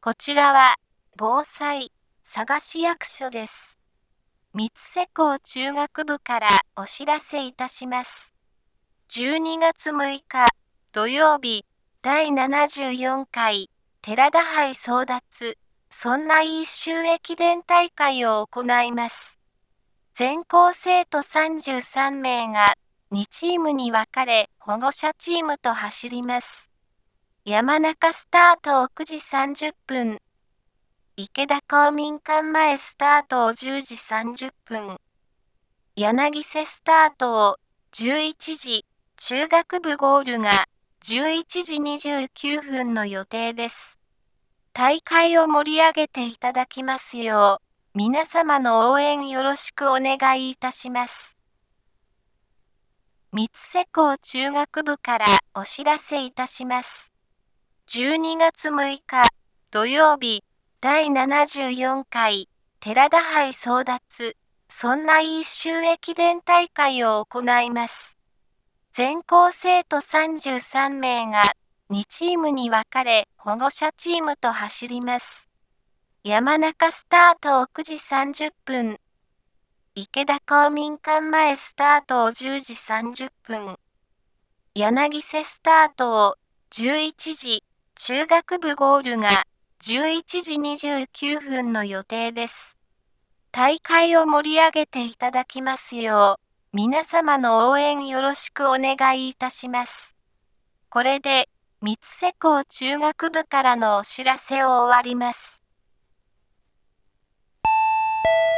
こちらは、防災、佐賀市役所です。三瀬港中学部からお知らせいたします。12月6日、土曜日、第74回、寺田杯争奪、そんな一周駅伝大会を行います。全校生徒33名が、2チームに分かれ、保護者チームと走ります。山中スタートを9時30分。池田公民館前スタートを10時30分。柳瀬スタートを11時、中学部ゴールが11時29分の予定です。大会を盛り上げていただきますよう、皆様の応援よろしくお願いいたします。三瀬港中学部からお知らせいたします。12月6日、土曜日、第74回、寺田杯争奪、そんな一周駅伝大会を行います。全校生徒33名が、2チームに分かれ、保護者チームと走ります。山中スタートを9時30分。池田公民館前スタートを10時30分。柳瀬スタートを11時、中学部ゴールが11時29分の予定です。大会を盛り上げていただきますよう、皆様の応援よろしくお願いいたします。これで、三瀬港中学部からのお知らせを終わります。